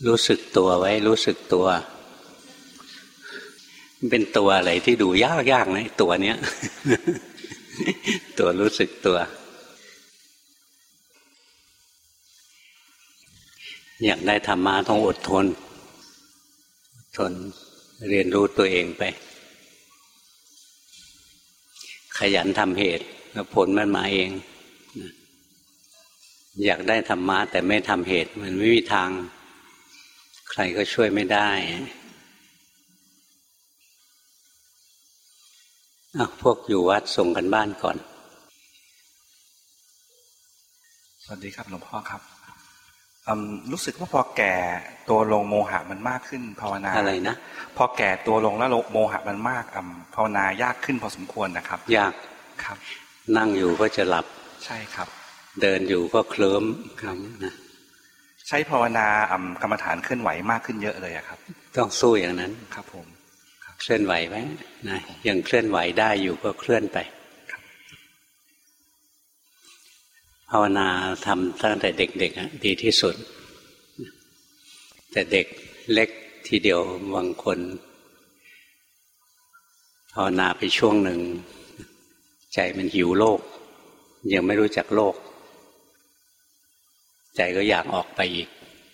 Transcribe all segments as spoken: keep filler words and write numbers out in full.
รู้สึกตัวไว้รู้สึกตัวเป็นตัวอะไรที่ดูยากยากนะตัวเนี้ย ตัวรู้สึกตัวอยากได้ธรรมะต้องอดทนอดทนเรียนรู้ตัวเองไปขยันทำเหตุแล้วผลมันมาเองอยากได้ธรรมะแต่ไม่ทำเหตุมันไม่มีทางใครก็ช่วยไม่ได้อ่ะพวกอยู่วัดส่งกันบ้านก่อนสวัสดีครับหลวงพ่อครับรู้สึกว่าพอแก่ตัวลงโมหะมันมากขึ้นภาวนาอะไรนะพอแก่ตัวลงแล้วโมหะมันมากภาวนายากขึ้นพอสมควรนะครับยากครับนั่งอยู่ก็จะหลับใช่ครับเดินอยู่ก็เคลิ้มครับนะใช้ภาวนากรรมฐานเคลื่อนไหวมากขึ้นเยอะเลยครับต้องสู้อย่างนั้นครับผมเคลื่อนไหวไหมนะยังเคลื่อนไหวได้อยู่ก็เคลื่อนไปภาวนาทำตั้งแต่เด็กๆดีที่สุดแต่เด็กเล็กทีเดียวบางคนภาวนาไปช่วงหนึ่งใจมันหิวโลกยังไม่รู้จักโลกใจก็อยากออกไปอีก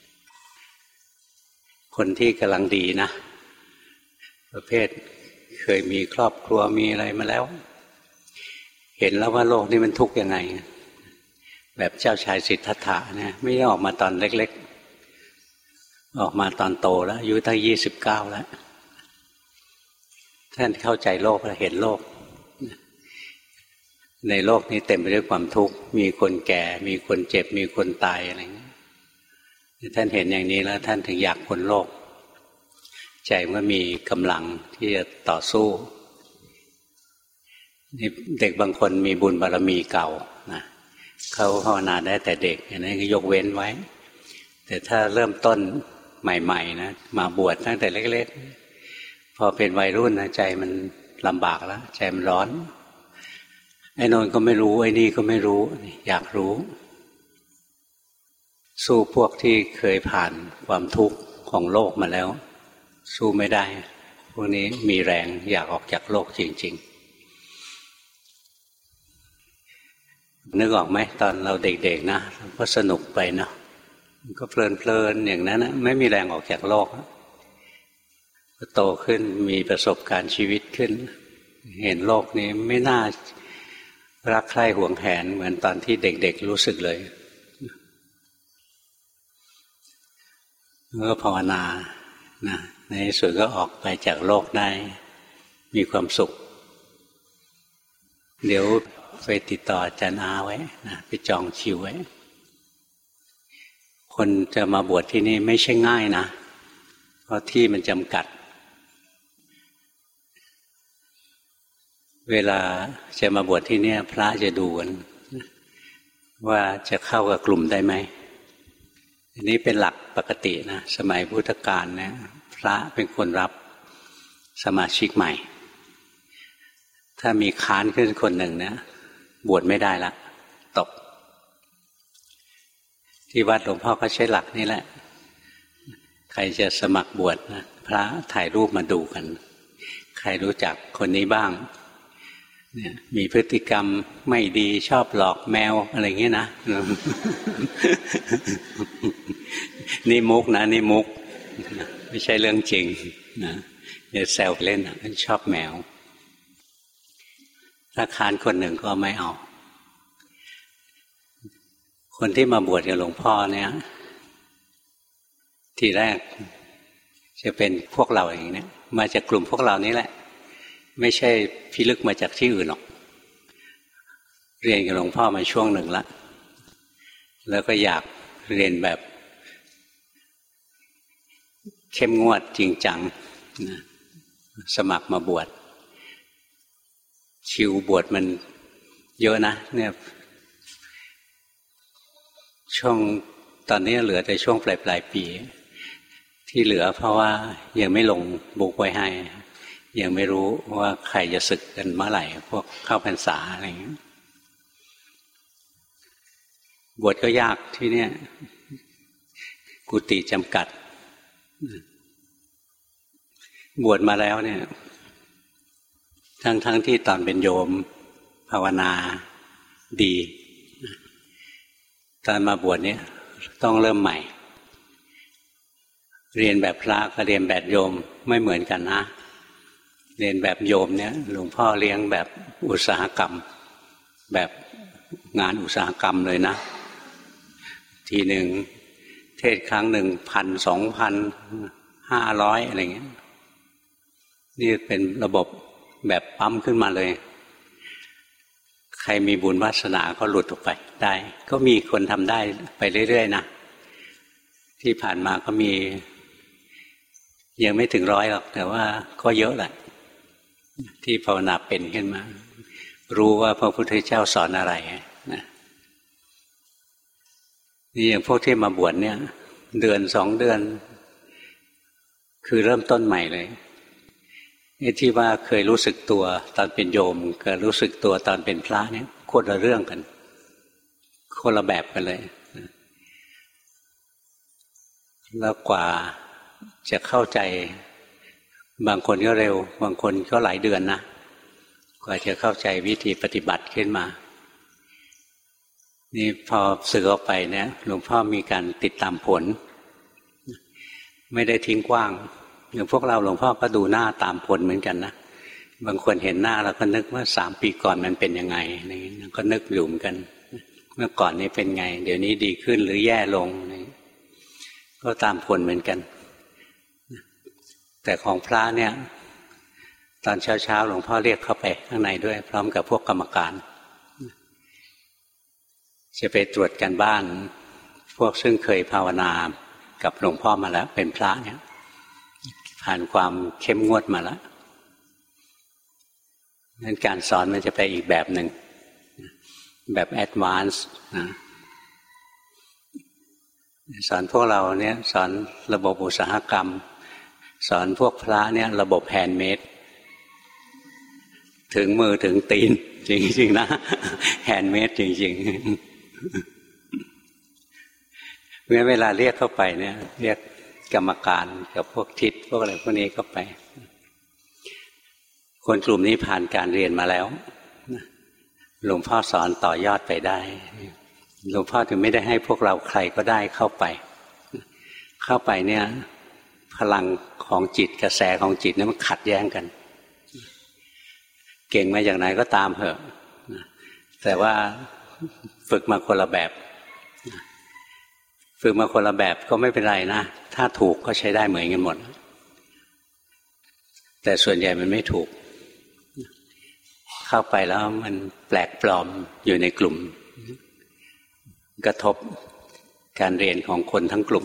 คนที่กำลังดีนะประเภทเคยมีครอบครัวมีอะไรมาแล้วเห็นแล้วว่าโลกนี้มันทุกข์ยังไงแบบเจ้าชายสิทธัตถะเนี่ยไม่ได้ออกมาตอนเล็กๆออกมาตอนโตแล้วอายุตั้งยี่สิบเก้าแล้วท่านเข้าใจโลกและเห็นโลกในโลกนี้เต็มไปด้วยความทุกข์มีคนแก่มีคนเจ็บมีคนตายอะไรอย่างนี้ท่านเห็นอย่างนี้แล้วท่านถึงอยากพ้นโลกใจมันมีกำลังที่จะต่อสู้เด็กบางคนมีบุญบารมีเก่านะเขาภาวนาได้แต่เด็กอย่างนี้ก็ยกเว้นไว้แต่ถ้าเริ่มต้นใหม่ๆนะมาบวชตั้งแต่เล็กๆพอเป็นวัยรุ่นนะใจมันลำบากแล้วใจมันร้อนไอ้นนก็ไม่รู้ไอ้นี่ก็ไม่รู้อยากรู้สู้พวกที่เคยผ่านความทุกข์ของโลกมาแล้วสู้ไม่ได้พวกนี้มีแรงอยากออกจากโลกจริงๆนึกออกไหมตอนเราเด็กๆนะก็สนุกไปเนาะก็เพลินๆอย่างนั้นนะไม่มีแรงออกจากโลกโตขึ้นมีประสบการณ์ชีวิตขึ้นเห็นโลกนี้ไม่น่ารักใคร่หวงแหนเหมือนตอนที่เด็กๆรู้สึกเลยก็ภาวนานะในที่สุดก็ออกไปจากโลกได้มีความสุขเดี๋ยวไปติดต่ออาจารย์อาไว้นะไปจองคิวไว้คนจะมาบวชที่นี่ไม่ใช่ง่ายนะเพราะที่มันจำกัดเวลาจะมาบวชที่นี่พระจะดูกันว่าจะเข้ากับกลุ่มได้ไหมอันนี้เป็นหลักปกตินะสมัยพุทธกาลเนี่ยพระเป็นคนรับสมาชิกใหม่ถ้ามีค้านขึ้นคนหนึ่งเนี่ยบวชไม่ได้ละตกที่วัดหลวงพ่อก็ใช้หลักนี้แหละใครจะสมัครบวชนะพระถ่ายรูปมาดูกันใครรู้จักคนนี้บ้างเนี่ยมีพฤติกรรมไม่ดีชอบหลอกแมวอะไรเงี้ยนะ นี่มุกนะนี่มุกไม่ใช่เรื่องจริงนะอย่าแซวเล่นนะชอบแมวถ้าค้านคนหนึ่งก็ไม่เอาคนที่มาบวชกับหลวงพ่อเนี่ยทีแรกจะเป็นพวกเราอย่างนี้มาจากกลุ่มพวกเรานี้แหละไม่ใช่พิลึกมาจากที่อื่นหรอกเรียนกับหลวงพ่อมาช่วงหนึ่งละแล้วก็อยากเรียนแบบเข้มงวดจริงจังนะสมัครมาบวชคิวบวชมันเยอะนะเนี่ยช่วงตอนนี้เหลือแต่ช่วงปลายปลายปีที่เหลือเพราะว่ายังไม่ลงบุกไว้ให้ยังไม่รู้ว่าใครจะศึกกันเมื่อไหร่พวกเข้าพรรษาอะไรอย่างนี้บวชก็ยากที่เนี่ยกุฏิจำกัดบวชมาแล้วเนี่ยทั้งทั้งที่ตอนเป็นโยมภาวนาดีตอนมาบวชเนี่ยต้องเริ่มใหม่เรียนแบบพระกับเรียนแบบโยมไม่เหมือนกันนะเรียนแบบโยมเนี่ยหลวงพ่อเลี้ยงแบบอุตสาหกรรมแบบงานอุตสาหกรรมเลยนะทีหนึ่งเทศครั้งหนึ่งพันสองพันห้าร้อยอะไรเงี้ยนี่เป็นระบบแบบปั๊มขึ้นมาเลยใครมีบุญวาสนาก็หลุดออกไปได้ก็มีคนทำได้ไปเรื่อยๆนะที่ผ่านมาก็มียังไม่ถึงร้อยหรอกแต่ว่าก็เยอะแหละที่ภาวนาเป็นขึ้นมารู้ว่าพระพุทธเจ้าสอนอะไรนะนี่อย่างพวกที่มาบวชเนี่ยเดือนสองเดือนคือเริ่มต้นใหม่เลยไอ้ที่ว่าเคยรู้สึกตัวตอนเป็นโยมกับรู้สึกตัวตอนเป็นพระเนี่ยคนละเรื่องกันคนละแบบกันเลยแล้วกว่าจะเข้าใจบางคนก็เร็วบางคนก็หลายเดือนนะกว่าจะเข้าใจวิธีปฏิบัติขึ้นมานี่พอสึกออกไปเนี่ยหลวงพ่อมีการติดตามผลไม่ได้ทิ้งกว้างอย่างพวกเราหลวงพ่อก็ดูหน้าตามผลเหมือนกันนะบางคนเห็นหน้าเราก็นึกว่าสามปีก่อนมันเป็นยังไงนี่ก็นึกอยู่เหมือนกันเมื่อก่อนนี้เป็นไงเดี๋ยวนี้ดีขึ้นหรือแย่ลงนี่ก็ตามผลเหมือนกันแต่ของพระเนี่ยตอนเช้าๆหลวงพ่อเรียกเข้าไปข้างในด้วยพร้อมกับพวกกรรมการจะไปตรวจกันบ้านพวกซึ่งเคยภาวนากับหลวงพ่อมาแล้วเป็นพระเนี่ยผ่านความเข้มงวดมาแล้วนั้นการสอนมันจะไปอีกแบบหนึ่งแบบแอดวานซ์นะสอนพวกเราเนี่ยสอนระบบอุตสาหกรรมสอนพวกพระเนี่ยระบบแฮนด์เมดถึงมือถึงตีนจริงๆนะแฮนด์เมดจริงๆเมื่อเวลาเรียกเข้าไปเนี่ยเรียกกรรมการกับพวกทิศพวกอะไรพวกนี้เข้าไปคนกลุ่มนี้ผ่านการเรียนมาแล้วหลวงพ่อสอนต่อยอดไปได้หลวงพ่อถึงไม่ได้ให้พวกเราใครก็ได้เข้าไปเข้าไปเนี่ยพลังของจิตกระแสของจิตเนี่ยมันขัดแย้งกันเก่งมาอย่างไหนก็ตามเถอะแต่ว่าฝึกมาคนละแบบฝึกมาคนละแบบก็ไม่เป็นไรนะถ้าถูกก็ใช้ได้เหมือนกันหมดแต่ส่วนใหญ่มันไม่ถูกเข้าไปแล้วมันแปลกปลอมอยู่ในกลุ่มกระทบการเรียนของคนทั้งกลุ่ม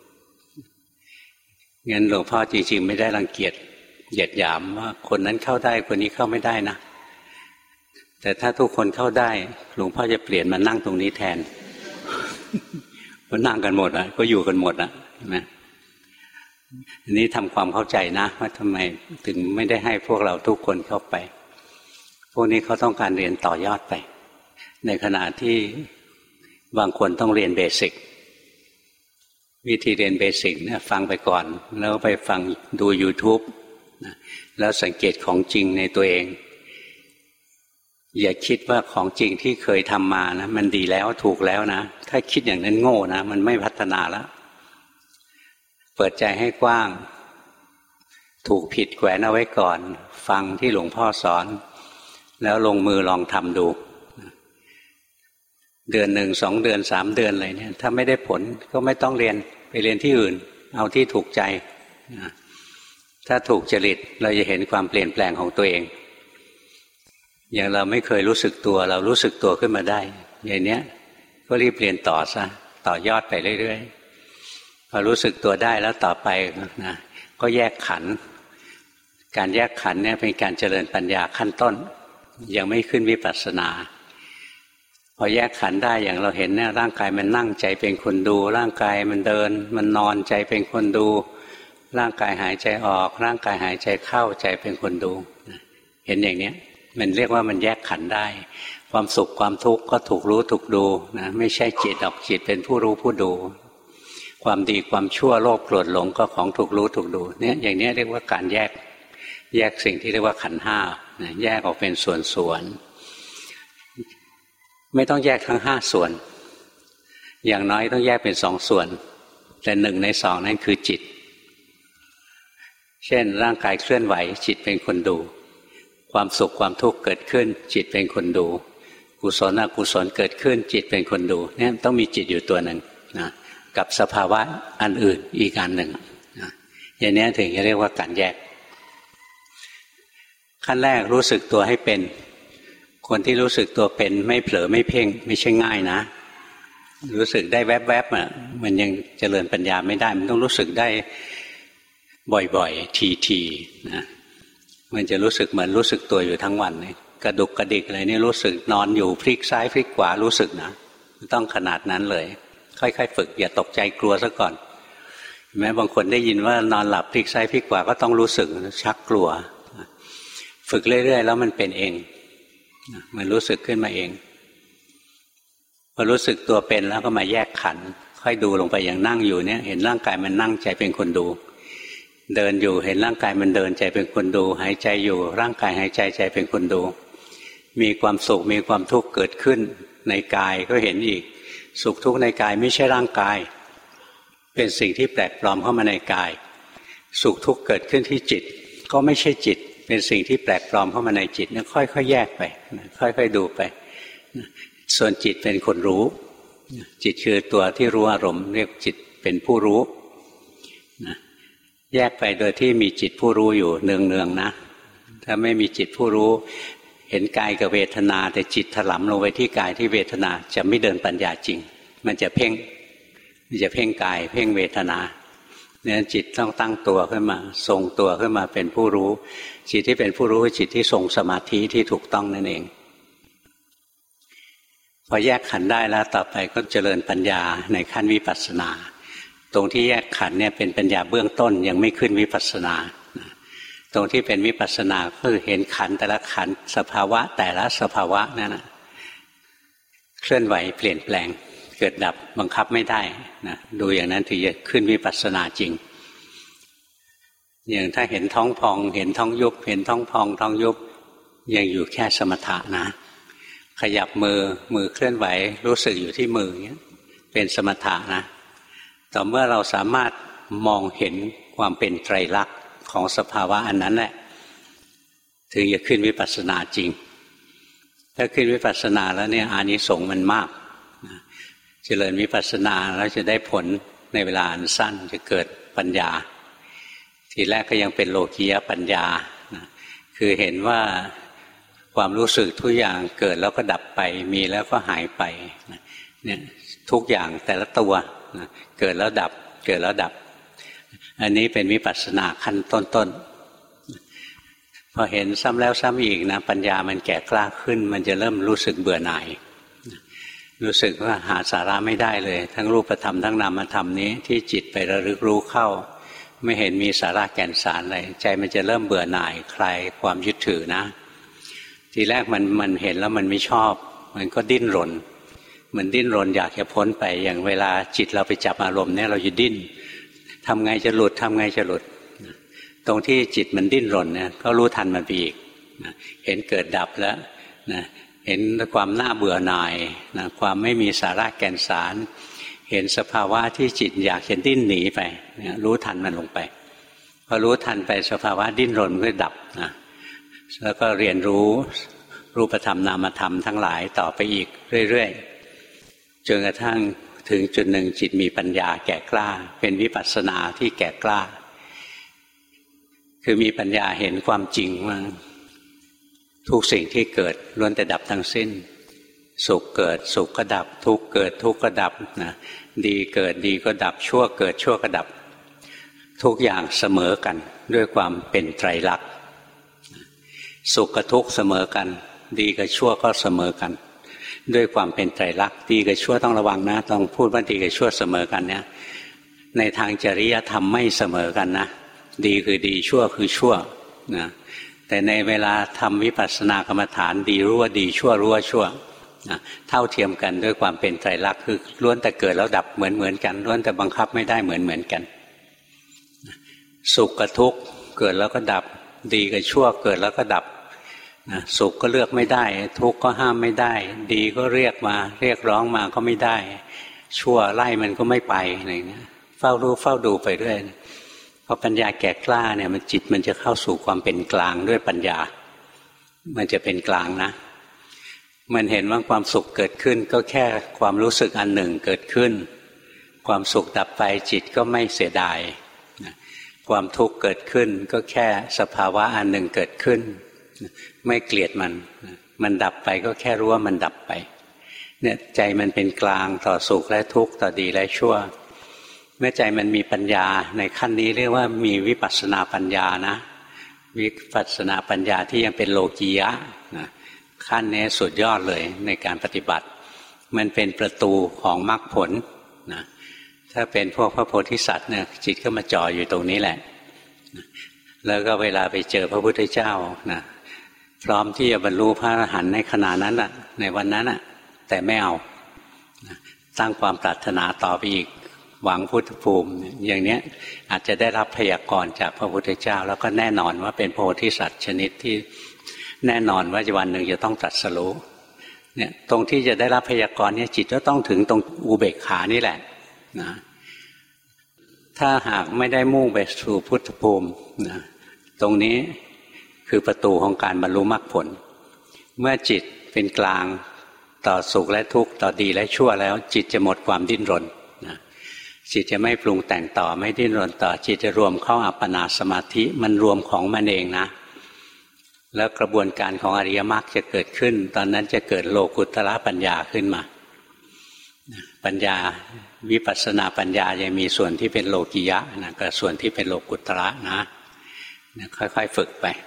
งั้นหลวงพ่อจริงๆไม่ได้รังเกียจเหยียดหยามว่าคนนั้นเข้าได้คนนี้เข้าไม่ได้นะแต่ถ้าทุกคนเข้าได้หลวงพ่อจะเปลี่ยนมานั่งตรงนี้แทนก็นั่งกันหมดอ่ะก็อยู่กันหมดอ่ะใช่ไหมอันนี้ทำความเข้าใจนะว่าทำไมถึงไม่ได้ให้พวกเราทุกคนเข้าไปพวกนี้เขาต้องการเรียนต่อยอดไปในขณะที่บางคนต้องเรียนเบสิกวิธีเรียนเบสิกเนี่ยฟังไปก่อนแล้วไปฟังดู YouTube แล้วสังเกตของจริงในตัวเองอย่าคิดว่าของจริงที่เคยทำมานะมันดีแล้วถูกแล้วนะถ้าคิดอย่างนั้นโง่นะมันไม่พัฒนาแล้วเปิดใจให้กว้างถูกผิดแขวนเอาไว้ก่อนฟังที่หลวงพ่อสอนแล้วลงมือลองทำดูเดือนหนึ่งสองเดือนสามเดือนอะไรเนี่ยถ้าไม่ได้ผลก็ไม่ต้องเรียนไปเรียนที่อื่นเอาที่ถูกใจถ้าถูกจริตเราจะเห็นความเปลี่ยนแปลงของตัวเองอย่างเราไม่เคยรู้สึกตัวเรารู้สึกตัวขึ้นมาได้อย่างเนี้ยก็รีบเรียนต่อซะต่อยอดไปเรื่อยๆพอรู้สึกตัวได้แล้วต่อไปนะก็แยกขันธ์การแยกขันธ์เนี่ยเป็นการเจริญปัญญาขั้นต้นยังไม่ขึ้นวิปัสสนาพอแยกขันธ์ได้อย่างเราเห็นเนี่ยร่างกายมันนั่งใจเป็นคนดูร่างกายมันเดินมันนอนใจเป็นคนดูร่างกายหายใจออกร่างกายหายใจเข้าใจเป็นคนดูเห็นอย่างนี้มันเรียกว่ามันแยกขันธ์ได้ความสุขความทุกข์ก็ถูกรู้ถูกดูนะไม่ใช่จิตออกจิตเป็นผู้รู้ผู้ดูความดีความชั่วโลภโกรธหลงก็ของถูกรู้ถูกดูเนี่ยอย่างนี้เรียกว่าการแยกแยกสิ่งที่เรียกว่าขันธ์ห้าแยกออกเป็นส่วนๆไม่ต้องแยกทั้งห้าส่วนอย่างน้อยต้องแยกเป็นสองส่วนแต่หนึ่งในสองนั้นคือจิตเช่นร่างกายเคลื่อนไหวจิตเป็นคนดูความสุขความทุกข์เกิดขึ้นจิตเป็นคนดูกุศลอกุศลเกิดขึ้นจิตเป็นคนดูเนี่ยต้องมีจิตอยู่ตัวหนึ่งนะกับสภาวะอันอื่นอีกอันหนึ่งนะอย่างนี้ถึงจะเรียกว่าการแยกขั้นแรกรู้สึกตัวให้เป็นคนที่รู้สึกตัวเป็นไม่เผลอไม่เพ่งไม่ใช่ง่ายนะรู้สึกได้แวบๆอ่ะมันยังเจริญปัญญาไม่ได้มันต้องรู้สึกได้บ่อยๆทีๆนะมันจะรู้สึกเหมือนรู้สึกตัวอยู่ทั้งวันเลยกระดุกกระดิกอะไรนี่รู้สึกนอนอยู่พลิกซ้ายพลิกขวารู้สึกนะต้องขนาดนั้นเลยค่อยๆฝึกอย่าตกใจกลัวซะก่อนแม้บางคนได้ยินว่านอนหลับพลิกซ้ายพลิกขวาก็ต้องรู้สึกชักกลัวฝึกเรื่อยๆแล้วมันเป็นเองมันรู้สึกขึ้นมาเองพอรู้สึกตัวเป็นแล้วก็มาแยกขันธ์ค่อยดูลงไปอย่างนั่งอยู่เนี่ยเห็นร่างกายมันนั่งใจเป็นคนดูเดินอยู่เห็นร่างกายมันเดินใจเป็นคนดูหายใจอยู่ร่างกายหายใจใจเป็นคนดูมีความสุขมีความทุกข์เกิดขึ้นในกายก็เห็นอีกสุขทุกข์ในกายไม่ใช่ร่างกายเป็นสิ่งที่แปลกปลอมเข้ามาในกายสุขทุกข์เกิดขึ้นที่จิตก็ไม่ใช่จิตเป็นสิ่งที่แปลกปลอมเข้ามาในจิตเนี่ยค่อยๆแยกไปค่อยๆดูไปส่วนจิตเป็นคนรู้จิตคือตัวที่รู้อารมณ์เรียกจิตเป็นผู้รู้แยกไปโดยที่มีจิตผู้รู้อยู่เนืองๆนะถ้าไม่มีจิตผู้รู้เห็นกายกับเวทนาแต่จิตถลำลงไปที่กายที่เวทนาจะไม่เดินปัญญาจริงมันจะเพ่งมันจะเพ่งกายเพ่งเวทนาเนี่ยจิตต้องตั้งตัวขึ้นมาทรงตัวขึ้นมาเป็นผู้รู้จิตที่เป็นผู้รู้คือจิตที่ทรงสมาธิที่ถูกต้องนั่นเองพอแยกขันธ์ได้แล้วต่อไปก็เจริญปัญญาในขั้นวิปัสสนาตรงที่แยกขันธ์เนี่ยเป็นปัญญาเบื้องต้นยังไม่ขึ้นวิปัสสนาตรงที่เป็นวิปัสสนาคือเห็นขันธ์แต่ละขันธ์สภาวะแต่ละสภาวะนั่นนะเคลื่อนไหวเปลี่ยนแปลงเกิดดับบังคับไม่ได้นะดูอย่างนั้นถึงจะขึ้นวิปัสสนาจริงอย่างถ้าเห็นท้องพองเห็นท้องยุบเห็นท้องพองท้องยุบยังอยู่แค่สมถะนะขยับมือมือเคลื่อนไหวรู้สึกอยู่ที่มือเงี้ยเป็นสมถะนะต่อเมื่อเราสามารถมองเห็นความเป็นไตรลักษณ์ของสภาวะอันนั้นแหละถึงจะขึ้นวิปัสสนาจริงถ้าขึ้นวิปัสสนาแล้วเนี่ยอานิสงส์มันมากเจริญวิปัสสนาแล้วจะได้ผลในเวลาอันสั้นจะเกิดปัญญาทีแรกก็ยังเป็นโลกียปัญญาคือเห็นว่าความรู้สึกทุกอย่างเกิดแล้วก็ดับไปมีแล้วก็หายไปเนี่ยทุกอย่างแต่ละตัวเกิดแล้วดับเกิดแล้วดับอันนี้เป็นวิปัสสนาขั้นต้นๆพอเห็นซ้ำแล้วซ้ำอีกนะปัญญามันแก่กล้าขึ้นมันจะเริ่มรู้สึกเบื่อหน่ายรู้สึกว่าหาสาระไม่ได้เลยทั้งรูปธรรมทั้งนามธรรมนี้ที่จิตไประลึกรู้เข้าไม่เห็นมีสาระแก่นสารอะไรใจมันจะเริ่มเบื่อหน่ายคลายความยึดถือนะทีแรกมันมันเห็นแล้วมันไม่ชอบมันก็ดิ้นรนมันดิ้นรนอยากจะพ้นไปอย่างเวลาจิตเราไปจับอารมณ์เนี่ยเราจะดิ้นทำไงจะหลุดทำไงจะหลุดตรงที่จิตมันดิ้นรนเนี่ยก็รู้ทันมันไปอีกเห็นเกิดดับแล้วนะเห็นความน่าเบื่อหน่ายนะความไม่มีสาระแก่นสารเห็นสภาวะที่จิตอยากจะดิ้นหนีไปนะรู้ทันมันลงไปพอรู้ทันไปสภาวะดิ้นรนก็ดับนะแล้วก็เรียนรู้รูปธรรมนามธรรมทั้งหลายต่อไปอีกเรื่อยๆจนกระทั่งถึงจุดหนึ่งจิตมีปัญญาแก่กล้าเป็นวิปัสสนาที่แก่กล้าคือมีปัญญาเห็นความจริงว่าทุกสิ่งที่เกิดล้วนแต่ดับทั้งสิ้นสุขเกิดสุขก็ดับทุกข์เกิดทุกข์ก็ดับนะดีเกิดดีก็ดับชั่วเกิดชั่วก็ดับทุกอย่างเสมอกันด้วยความเป็นไตรลักษณ์สุขกับทุกข์เสมอกันดีกับชั่วก็เสมอกันด้วยความเป็นไตรลักษณ์ดีกับชั่วต้องระวังนะต้องพูดว่าดีกับชั่วเสมอกันเนี่ยในทางจริยธรรมไม่เสมอกันนะดีคือดีชั่วคือชั่วนะแต่ในเวลาทำวิปัสสนากรรมฐานดีรู้ว่าดีชั่วรู้ว่าชั่วนะเท่าเทียมกันด้วยความเป็นไตรลักษณ์คือล้วนแต่เกิดแล้วดับเหมือนเหมือนกันล้วนแต่บังคับไม่ได้เหมือนเหมือนกันสุขกับทุกข์เกิดแล้วก็ดับดีกับชั่วเกิดแล้วก็ดับนะสุขก็เลือกไม่ได้ทุกข์ก็ห้ามไม่ได้ดีก็เรียกมาเรียกร้องมาก็ไม่ได้ชั่วไล่มันก็ไม่ไปอะไรเงี้ยเฝ้ารู้เฝ้าดูไปเรื่อยพอปัญญาแก่กล้าเนี่ยมันจิตมันจะเข้าสู่ความเป็นกลางด้วยปัญญามันจะเป็นกลางนะมันเห็นว่าความสุขเกิดขึ้นก็แค่ความรู้สึกอันหนึ่งเกิดขึ้นความสุขดับไปจิตก็ไม่เสียดายความทุกข์เกิดขึ้นก็แค่สภาวะอันหนึ่งเกิดขึ้นไม่เกลียดมันมันดับไปก็แค่รู้ว่ามันดับไปเนี่ยใจมันเป็นกลางต่อสุขและทุกข์ต่อดีและชั่วเมื่อใจมันมีปัญญาในขั้นนี้เรียกว่ามีวิปัสสนาปัญญานะวิปัสสนาปัญญาที่ยังเป็นโลกียะนะขั้นนี้สุดยอดเลยในการปฏิบัติมันเป็นประตูของมรรคผลนะถ้าเป็นพวกพระโพธิสัตว์เนี่ยจิตก็มาจ่ออยู่ตรงนี้แหละแล้วก็เวลาไปเจอพระพุทธเจ้านะพร้อมที่จะบรรลุพระอรหันต์ในขณะนั้นน่ะในวันนั้นน่ะแต่ไม่เอาตั้งความปรารถนาต่อไปอีกหวังพุทธภูมิอย่างเนี้ยอาจจะได้รับพยากรณ์จากพระพุทธเจ้าแล้วก็แน่นอนว่าเป็นโพธิสัตว์ชนิดที่แน่นอนว่าวันหนึ่งจะต้องตรัสรู้เนี่ยตรงที่จะได้รับพยากรณ์เนี่ยจิตก็ต้องถึงตรงอุเบกขานี่แหละนะถ้าหากไม่ได้มุ่งไปสู่พุทธภูมินะตรงนี้คือประตูของการบรรลุมรรคผลเมื่อจิตเป็นกลางต่อสุขและทุกข์ต่อดีและชั่วแล้วจิตจะหมดความดิ้นรนนะจิตจะไม่ปรุงแต่งต่อไม่ดิ้นรนต่อจิตจะรวมเข้าอัปปนาสมาธิมันรวมของมันเองนะแล้วกระบวนการของอริยมรรคจะเกิดขึ้นตอนนั้นจะเกิดโลกุตตรปัญญาขึ้นมาปัญญาวิปัสสนาปัญญายังมีส่วนที่เป็นโลกิยะนะกับส่วนที่เป็นโลกุตระนะค่อยๆฝึกไป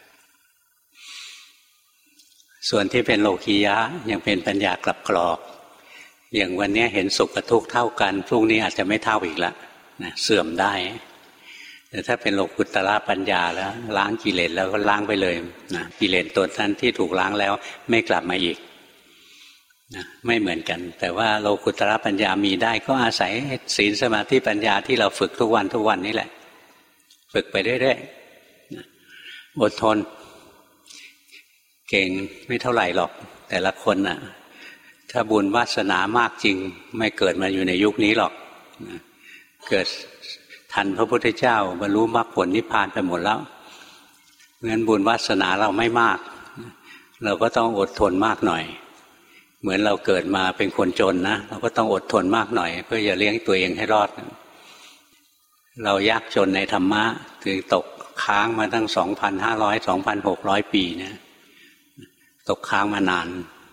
ส่วนที่เป็นโลกียะยังเป็นปัญญากลับกรอกอย่างวันนี้เห็นสุขกับทุกข์เท่ากันพรุ่งนี้อาจจะไม่เท่าอีกละนะเสื่อมได้แต่ถ้าเป็นโลกุตระปัญญาแล้วล้างกิเลสแล้วก็ล้างไปเลยนะกิเลสตัวนั้นที่ถูกล้างแล้วไม่กลับมาอีกนะไม่เหมือนกันแต่ว่าโลกุตระปัญญามีได้ก็อาศัยศีลสมาธิปัญญาที่เราฝึกทุกวันทุกวันนี่แหละฝึกไปเรื่อยๆนะอดทนเก่งไม่เท่าไหร่หรอกแต่ละคนน่ะถ้าบุญวาสนามากจริงไม่เกิดมาอยู่ในยุคนี้หรอกเกิดทันพระพุทธเจ้าบรรลุมรรคผลนิพพานไปหมดแล้วงั้นบุญวาสนาเราไม่มากเราก็ต้องอดทนมากหน่อยเหมือนเราเกิดมาเป็นคนจนนะเราก็ต้องอดทนมากหน่อยเพื่อจะเลี้ยงตัวเองให้รอดเรายากจนในธรรมะถึงตกค้างมาตั้ง สองพันห้าร้อย สองพันหกร้อย ปีเนี่ยตกค้างมานาน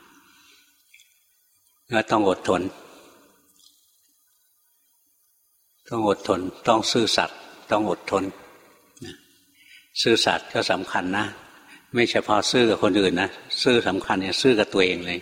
ก็ต้องอดทนต้องอดทนต้องซื่อสัตย์ต้องอดทนซื่อสัตย์ก็สำคัญนะไม่เฉพาะซื่อกับคนอื่นนะซื่อสำคัญเนี่ยซื่อกับตัวเองเลย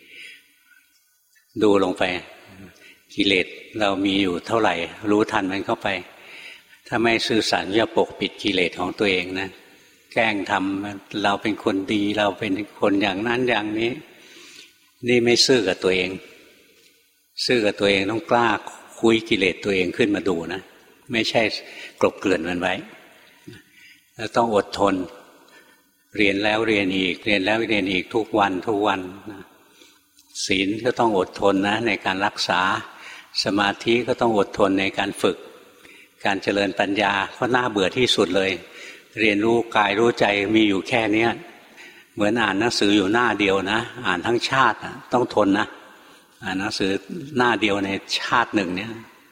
ดูลงไปกิเลสเรามีอยู่เท่าไหร่รู้ทันมันเข้าไปถ้าไม่ซื่อสัตย์จะปกปิดกิเลสของตัวเองนะแกล้งทำเราเป็นคนดีเราเป็นคนอย่างนั้นอย่างนี้นี่ไม่ซื่อกับตัวเองซื่อกับตัวเองต้องกล้าคุยกิเลสตัวเองขึ้นมาดูนะไม่ใช่กลบเกลื่อนมันไว้แล้วต้องอดทนเรียนแล้วเรียนอีกเรียนแล้วเรียนอีกทุกวันทุกวันศีลก็ต้องอดทนนะในการรักษาสมาธิก็ต้องอดทนในการฝึกการเจริญปัญญาก็น่าเบื่อที่สุดเลยเรียนรู้กายรู้ใจมีอยู่แค่นี้เหมือนอ่านหนังสืออยู่หน้าเดียวนะอ่านทั้งชาติต้องทนนะอ่านหนังสือหน้าเดียวในชาติหนึ่งเนี่ย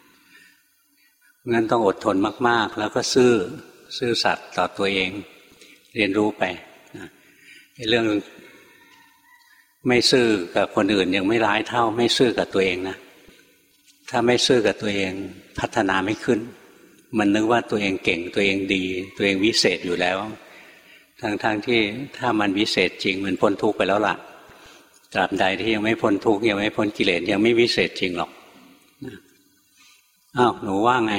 งั้นต้องอดทนมากๆแล้วก็ซื่อซื่อสัตย์ต่อตัวเองเรียนรู้ไปนะเรื่องไม่ซื่อกับคนอื่นยังไม่ร้ายเท่าไม่ซื่อกับตัวเองนะถ้าไม่ซื่อกับตัวเองพัฒนาไม่ขึ้นมันนึกว่าตัวเองเก่งตัวเองดีตัวเองวิเศษอยู่แล้วทั้งๆ ท, ที่ถ้ามันวิเศษจริงมันพ้นทุกข์ไปแล้วล่ะตราบใดที่ยังไม่พ้นทุกข์ยังไม่พ้นกิเลสยังไม่วิเศษจริงหรอกอ้าวหนูว่าไง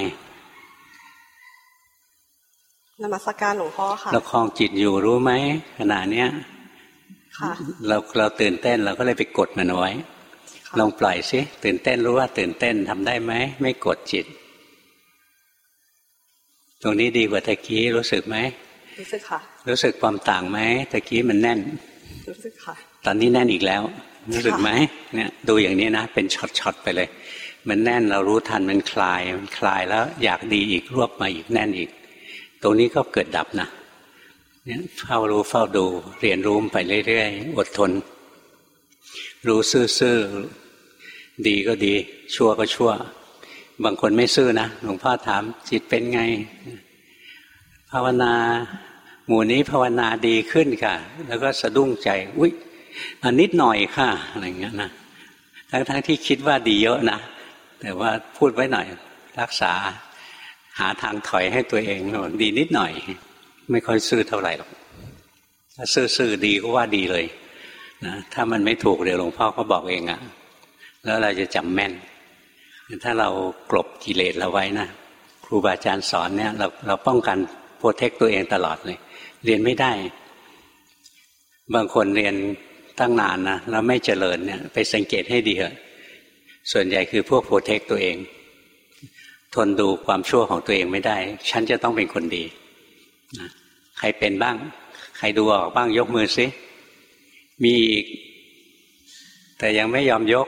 นมัสการหลวงพ่อค่ะแล้วคลองจิตอยู่รู้ไหมขณะเนี้ยเราเราตื่นเต้นเราก็เลยไปกดมันเอาไว้ลองปล่อยสิตื่นเต้นรู้ว่าตื่นเต้นทำได้ไหมไม่กดจิตตรงนี้ดีกว่าตะกี้รู้สึกไหมรู้สึกค่ะรู้สึกความต่างไหมตะกี้มันแน่นรู้สึกค่ะตอนนี้แน่นอีกแล้วรู้สึกไหมเนี่ยดูอย่างนี้นะเป็นช็อตๆไปเลยมันแน่นเรารู้ทันมันคลายมันคลายแล้วอยากดีอีกรวบมาอีกแน่นอีกตรงนี้ก็เกิดดับนะเนี่ยเฝ้ารู้เฝ้าดูเรียนรู้ไปเรื่อยๆอดทนรู้ซื่อๆดีก็ดีชั่วก็ชั่วบางคนไม่ซื่อนะหลวงพ่อถามจิตเป็นไงภาวนาหมู่นี้ภาวนาดีขึ้นค่ะแล้วก็สะดุ้งใจอุ๊ยอันนิดหน่อยค่ะอะไรเงี้ยนะทั้งๆที่คิดว่าดีเยอะนะแต่ว่าพูดไว้หน่อยรักษาหาทางถอยให้ตัวเองดีนิดหน่อยไม่ค่อยซื่อเท่าไหร่หรอกถ้าซื่อๆดีก็ว่าดีเลยนะถ้ามันไม่ถูกเดี๋ยวหลวงพ่อก็บอกเองอะแล้วเราจะจำแม่นถ้าเรากลบกิเลสเราไว้นะครูบาอาจารย์สอนเนี่ยเราเราป้องกันโปรเทคตัวเองตลอดเลยเรียนไม่ได้บางคนเรียนตั้งนานนะแล้วไม่เจริญเนี่ยไปสังเกตให้ดีเถอะส่วนใหญ่คือพวกโปรเทคตัวเองทนดูความชั่วของตัวเองไม่ได้ฉันจะต้องเป็นคนดีนะใครเป็นบ้างใครดูออกบ้างยกมือสิมีอีกแต่ยังไม่ยอมยก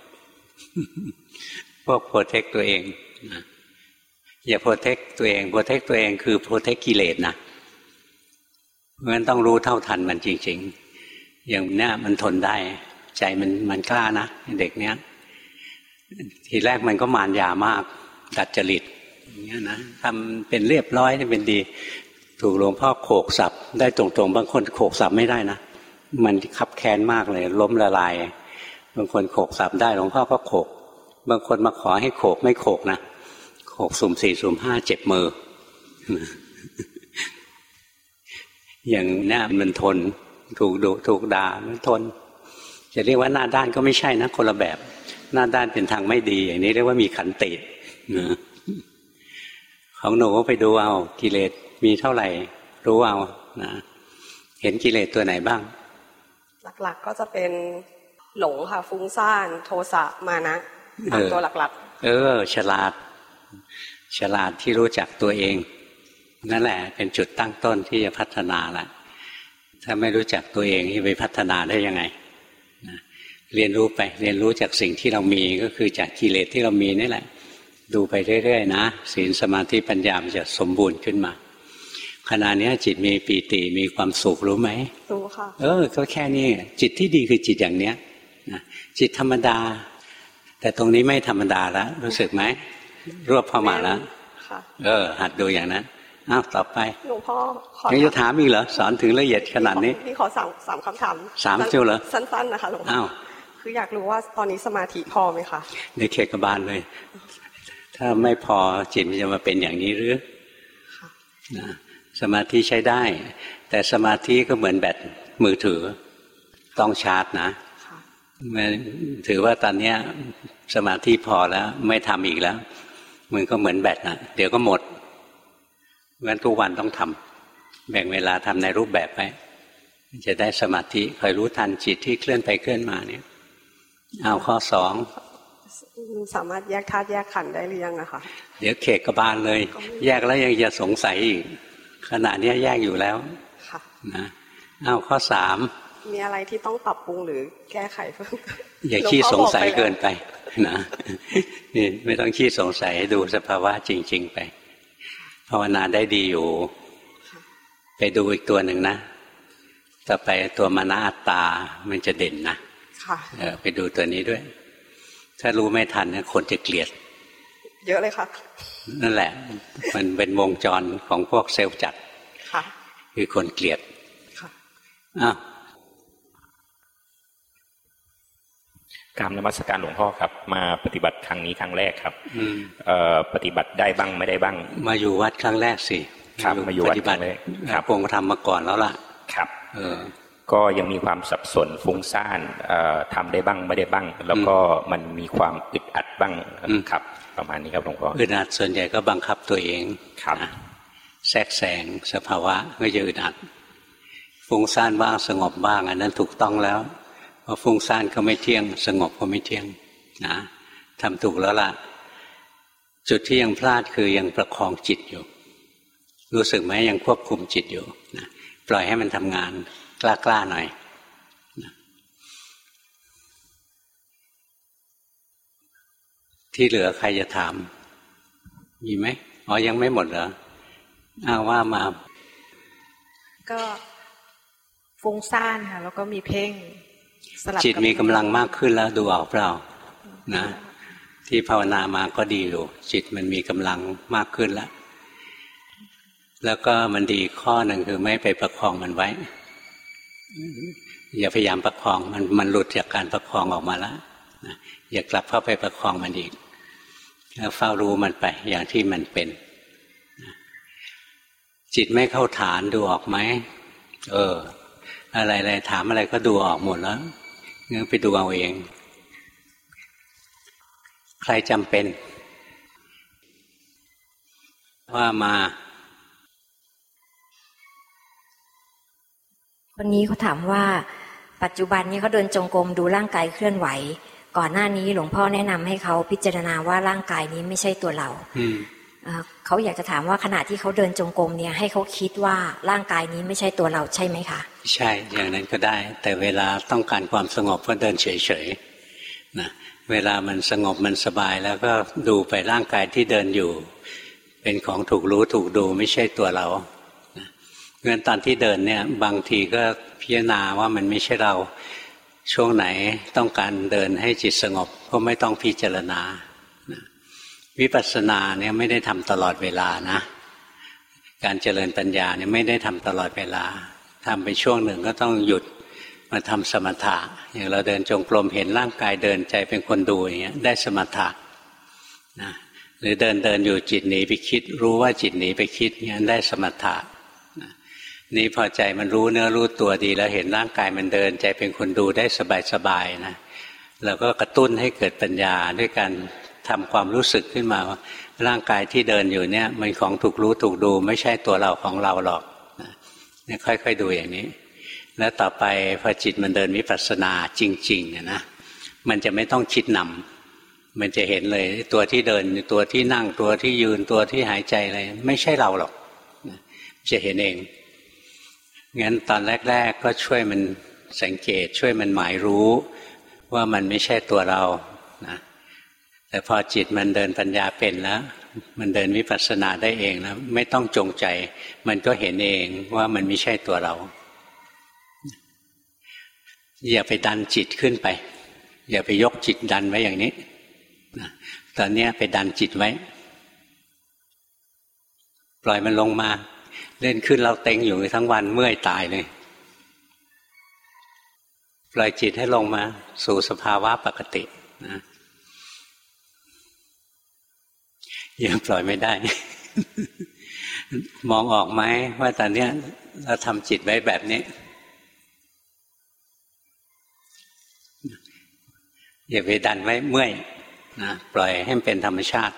พวกโปรเทคตัวเองนะอย่าโปรเทคตัวเองโปรเทคตัวเองคือโปรเทคกิเลสนะเพราะฉะนั้นต้องรู้เท่าทันมันจริงๆอย่างเนี้ยมันทนได้ใจมันมันกล้านะเด็กเนี้ยทีแรกมันก็มารยามากดัดจริตอย่างเงี้ยนะทำเป็นเรียบร้อยนี่เป็นดีถูกหลวงพ่อโขกสับได้ตรงๆบางคนโขกสับไม่ได้นะมันคับแค้นมากเลยล้มละลายบางคนโขกสับได้หลวงพ่อก็โขกบางคนมาขอให้โขกไม่โขกนะโขกสุ่มสี่สุ่มห้าเจ็บมืออย่างนี้มันทนถูกดุถูกด่ามันทนจะเรียกว่าหน้าด้านก็ไม่ใช่นะคนละแบบหน้าด้านเป็นทางไม่ดีอย่างนี้เรียกว่ามีขันติของหนูไปดูเอากิเลสมีเท่าไหร่รู้เอานะเห็นกิเลสตัวไหนบ้างหลักๆก็จะเป็นหลงค่ะฟุ้งซ่านโทสะมานะสามตัวหลักๆเออฉลาดฉลาดที่รู้จักตัวเองนั่นแหละเป็นจุดตั้งต้นที่จะพัฒนาละถ้าไม่รู้จักตัวเองจะไปพัฒนาได้ยังไงนะเรียนรู้ไปเรียนรู้จากสิ่งที่เรามีก็คือจากกิเลสที่เรามีนี่แหละดูไปเรื่อยๆนะศีลสมาธิปัญญามันจะสมบูรณ์ขึ้นมาขณะนี้จิตมีปีติมีความสุขรู้ไหมรู้ค่ะเออก็แค่นี้จิตที่ดีคือจิตอย่างเนี้ยนะจิตธรรมดาแต่ตรงนี้ไม่ธรรมดาแล้วรู้สึกไหมรวบเข้ามาแล้วเออหัดดูอย่างนั้นอ้าวต่อไปหลวงพ่อยังจะถามอีกเหรอสอนถึงละเอียดขนาดนี้นี่ขอสามสามคำถามสามเจ้าเหรอสั้นๆนะคะหลวงพ่ออ้าวคืออยากรู้ว่าตอนนี้สมาธิพอไหมคะในเขตกบาลเลยถ้าไม่พอจิตมันจะมาเป็นอย่างนี้หรือนะสมาธิใช้ได้แต่สมาธิก็เหมือนแบตมือถือต้องชาร์จนะถือว่าตอนนี้สมาธิพอแล้วไม่ทำอีกแล้วมันก็เหมือนแบตนะเดี๋ยวก็หมดงั้นทุกวันต้องทำแบ่งเวลาทำในรูปแบบไว้จะได้สมาธิคอยรู้ทันจิตที่เคลื่อนไปเคลื่อนมาเนี่ยเอาข้อสองสามารถแยกธาตุแยกขันธ์ได้หรือยังอะคะเดี๋ยวเขกกบาลเลยแยกแล้วยังจะสงสัยอีกขณะนี้แยกอยู่แล้วนะเอาข้อสามมีอะไรที่ต้องปรับปรุงหรือแก้ไขเพิ่มอย่าขี้สงสัยเกินไปนะนี่ไม่ต้องขี้สงสัยดูสภาวะจริงๆไปภาวนาได้ดีอยู่ไปดูอีกตัวหนึ่งนะต่อไปตัวมนอัตตามันจะเด่นนะเออไปดูตัวนี้ด้วยถ้ารู้ไม่ทันนะคนจะเกลียดเยอะเลยค่ะนั่นแหละมันเป็นวงจรของพวกเซลล์จัดคือคนเกลียดอ้าวกราบนมัสการหลวงพ่อครับมาปฏิบัติครั้งนี้ครั้งแรกครับปฏิบัติได้บ้างไม่ได้บ้างมาอยู่วัดครั้งแรกสิครับมาอยู่วัดครั้งแรกครับคงทำมาก่อนแล้วล่ะครับเออก็ยังมีความสับสนฟุ้งซ่านทำได้บ้างไม่ได้บ้างแล้วก็มันมีความอึดอัดบ้างครับประมาณนี้ครับหลวงพ่ออึดอัดส่วนใหญ่ก็บังคับตัวเองครับแทรกแซงสภาวะก็จะอึดอัดฟุ้งซ่านบ้างสงบบ้างอันนั้นถูกต้องแล้วเพราะฟุ้งซ่านก็ไม่เที่ยงสงบก็ไม่เที่ยงนะทำถูกแล้วล่ะจุดที่ยังพลาดคือยังประคองจิตอยู่รู้สึกไหมยังควบคุมจิตอยู่นะปล่อยให้มันทำงานกล้าๆหน่อยนะที่เหลือใครจะถามมีไหมอ๋อยังไม่หมดเหรออ้าวว่ามาก็ฟุ้งซ่านค่ะแล้วก็มีเพ่งสลับจิตมีกำลังมากขึ้นแล้วดูออกเปล่านะที่ภาวนามาก็ดีอยู่จิตมันมีกำลังมากขึ้นแล้วแล้วก็มันดีข้อหนึ่งคือไม่ไปประคองมันไว้อย่าพยายามประคองมันมันหลุดจากการประคองออกมาแล้วนะอย่ากลับเข้าไปประคองมันอีกแล้วเฝ้ารู้มันไปอย่างที่มันเป็นจิตไม่เข้าฐานดูออกไหมเอออะไรๆถามอะไรก็ดูออกหมดแล้วงั้นไปดูเอาเองใครจำเป็นว่ามาคนนี้เขาถามว่าปัจจุบันนี้เขาเดินจงกรมดูร่างกายเคลื่อนไหวก่อนหน้านี้หลวงพ่อแนะนำให้เขาพิจารณาว่าร่างกายนี้ไม่ใช่ตัวเราเขาอยากจะถามว่าขณะที่เขาเดินจงกรมเนี่ยให้เขาคิดว่าร่างกายนี้ไม่ใช่ตัวเราใช่ไหมคะใช่อย่างนั้นก็ได้แต่เวลาต้องการความสงบก็เดินเฉยๆนะเวลามันสงบมันสบายแล้วก็ดูไปร่างกายที่เดินอยู่เป็นของถูกรู้ถูกดูไม่ใช่ตัวเรานะเพราะฉะนั้นตอนที่เดินเนี่ยบางทีก็พิจารณาว่ามันไม่ใช่เราช่วงไหนต้องการเดินให้จิตสงบก็ไม่ต้องพิจารณานะวิปัสสนาเนี่ยไม่ได้ทำตลอดเวลานะการเจริญปัญญาเนี่ยไม่ได้ทำตลอดเวลาทำไปช่วงหนึ่งก็ต้องหยุดมาทำสมถะอย่างเราเดินจงกรมเห็นร่างกายเดินใจเป็นคนดูอย่างเงี้ยได้สมถะนะหรือเดินเดินอยู่จิตหนีไปคิดรู้ว่าจิตหนีไปคิดเงี้ยได้สมถะนะนี่พอใจมันรู้เนื้อรู้ตัวดีแล้วเห็นร่างกายมันเดินใจเป็นคนดูได้สบายๆนะเราก็กระตุ้นให้เกิดปัญญาด้วยการทำความรู้สึกขึ้นมาว่าร่างกายที่เดินอยู่เนี่ยมันของถูกรู้ถูกดูไม่ใช่ตัวเราของเราหรอกเนี่ยค่อยๆดูอย่างนี้แล้วต่อไปพอจิตมันเดินวิปัสสนาจริงๆเนี่ยนะมันจะไม่ต้องคิดนำมันจะเห็นเลยตัวที่เดินตัวที่นั่งตัวที่ยืนตัวที่หายใจอะไรไม่ใช่เราหรอกจะเห็นเองงั้นตอนแรกๆก็ช่วยมันสังเกตช่วยมันหมายรู้ว่ามันไม่ใช่ตัวเรานะแต่พอจิตมันเดินปัญญาเป็นแล้วมันเดินวิปัสสนาได้เองแล้วไม่ต้องจงใจมันก็เห็นเองว่ามันไม่ใช่ตัวเราอย่าไปดันจิตขึ้นไปอย่าไปยกจิตดันไว้อย่างนี้นะตอนนี้ไปดันจิตไว้ปล่อยมันลงมาเล่นขึ้นเราเต็งอยู่ทั้งวันเมื่อยตายเลยปล่อยจิตให้ลงมาสู่สภาวะปกตินะยังปล่อยไม่ได้ มองออกไหมว่าตอนนี้เราทำจิตไว้แบบนี้อย่าไปดันไว้เมื่อยนะปล่อยให้มันเป็นธรรมชาติ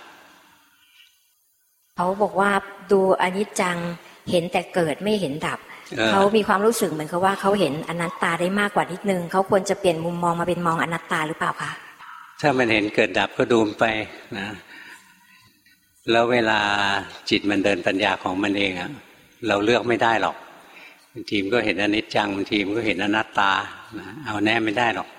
เขาบอกว่าดูอนิจจังเห็นแต่เกิดไม่เห็นดับ เ, เขามีความรู้สึกเหมือนกับว่าเขาเห็นอนัตตาได้มากกว่านิดนึงเขาควรจะเปลี่ยนมุมมองมาเป็นมองอนัตตาหรือเปล่าคะถ้ามันเห็นเกิดดับก็ดูไปนะแล้วเวลาจิตมันเดินปัญญาของมันเองอะเราเลือกไม่ได้หรอกบางทีมันก็เห็นอนิจจังบางทีมันก็เห็นอนัตตานะเอาแน่ไม่ได้หรอก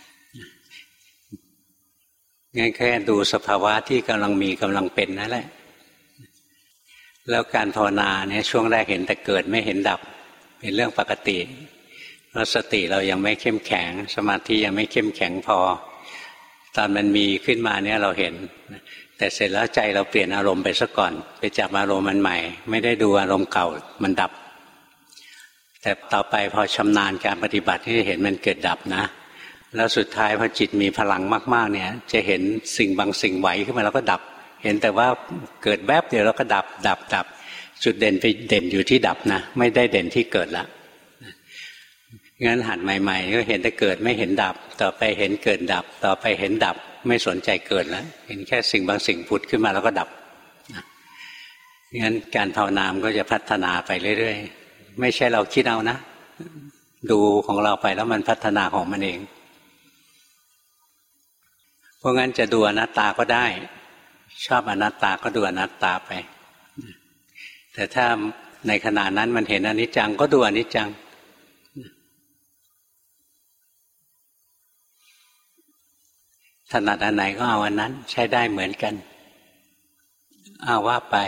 งั้นแค่ดูสภาวะที่กำลังมีกำลังเป็นนั่นแหละแล้วการภาวนาเนี่ยช่วงแรกเห็นแต่เกิดไม่เห็นดับเป็นเรื่องปกติเพราะสติเรายังไม่เข้มแข็งสมาธิยังไม่เข้มแข็งพอตอนมันมีขึ้นมาเนี่ยเราเห็นแต่เสร็จแล้วใจเราเปลี่ยนอารมณ์ไปซะก่อนไปจับอารมณ์มันใหม่ไม่ได้ดูอารมณ์เก่ามันดับแต่ต่อไปพอชำนาญการปฏิบัติที่จะเห็นมันเกิดดับนะแล้วสุดท้ายพอจิตมีพลังมากๆเนี่ยจะเห็นสิ่งบางสิ่งไหวขึ้นมาแล้วก็ดับเห็นแต่ว่าเกิดแวบเดียวแล้วก็ดับดับดับจุดเด่นไปเด่นอยู่ที่ดับนะไม่ได้เด่นที่เกิดละงั้นหัดใหม่ๆก็เห็นแต่เกิดไม่เห็นดับต่อไปเห็นเกิดดับต่อไปเห็นดับไม่สนใจเกิดแล้วเห็นแค่สิ่งบางสิ่งผุดขึ้นมาแล้วก็ดับงั้นการภาวนามก็จะพัฒนาไปเรื่อยๆไม่ใช่เราคิดเอานะดูของเราไปแล้วมันพัฒนาของมันเองเพราะงั้นจะดูอนัตตาก็ได้ชอบอนัตตาก็ดูอนัตตาไปแต่ถ้าในขณะนั้นมันเห็นอนิจจังก็ดูอนิจจังถนัดอันไหนก็เอาอันนั้นใช้ได้เหมือนกันเอาว่าไป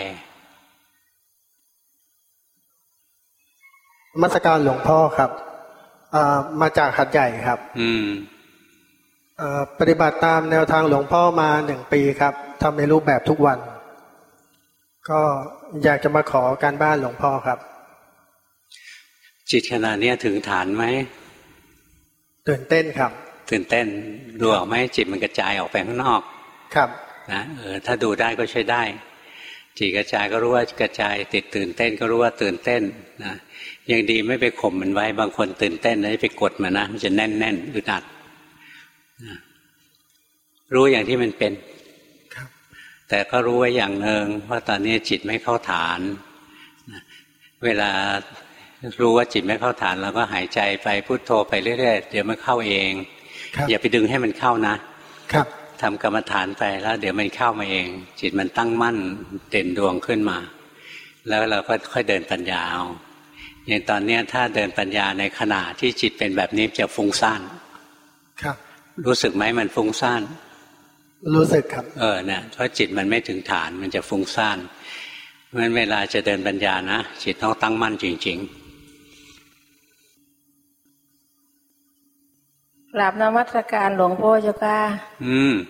นมัสการหลวงพ่อครับมาจากหัดใหญ่ครับอืมปฏิบัติตามแนวทางหลวงพ่อมาหนึ่งปีครับทำในรูปแบบทุกวันก็อยากจะมาขอการบ้านหลวงพ่อครับจิตขณะนี้ถึงฐานไหมตื่นเต้นครับตื่นเต้นดูออกไหมจิตมันกระจายออกไปข้างนอกครับนะเออถ้าดูได้ก็ใช้ได้จิตกระจายก็รู้ว่ากระจายติดตื่นเต้นก็รู้ว่าตื่นเต้นนะยังดีไม่ไปข่มมันไว้บางคนตื่นเต้นแล้วไปกดมันนะมันจะแน่นแน่นอึดอัดนะรู้อย่างที่มันเป็นครับแต่ก็รู้ไว้อย่างหนึ่งว่าตอนนี้จิตไม่เข้าฐานนะเวลารู้ว่าจิตไม่เข้าฐานเราก็หายใจไปพุทโธไปเรื่อยๆเดี๋ยวมันเข้าเองอย่าไปดึงให้มันเข้านะครับทำกรรมฐานไปแล้วเดี๋ยวมันเข้ามาเองจิตมันตั้งมั่นเด่นดวงขึ้นมาแล้วเราก็ค่อยเดินปัญญาเอาอย่างตอนนี้ถ้าเดินปัญญาในขณะที่จิตเป็นแบบนี้จะฟุ้งซ่านครับรู้สึกไหมมันฟุ้งซ่านรู้สึกครับเออเนี่ยเพราะจิตมันไม่ถึงฐานมันจะฟุ้งซ่านเพราะฉะนั้นเวลาจะเดินปัญญานะจิตต้องตั้งมั่นจริงๆกราบนมัสการหลวงพ่อเจ้าค่ะอืม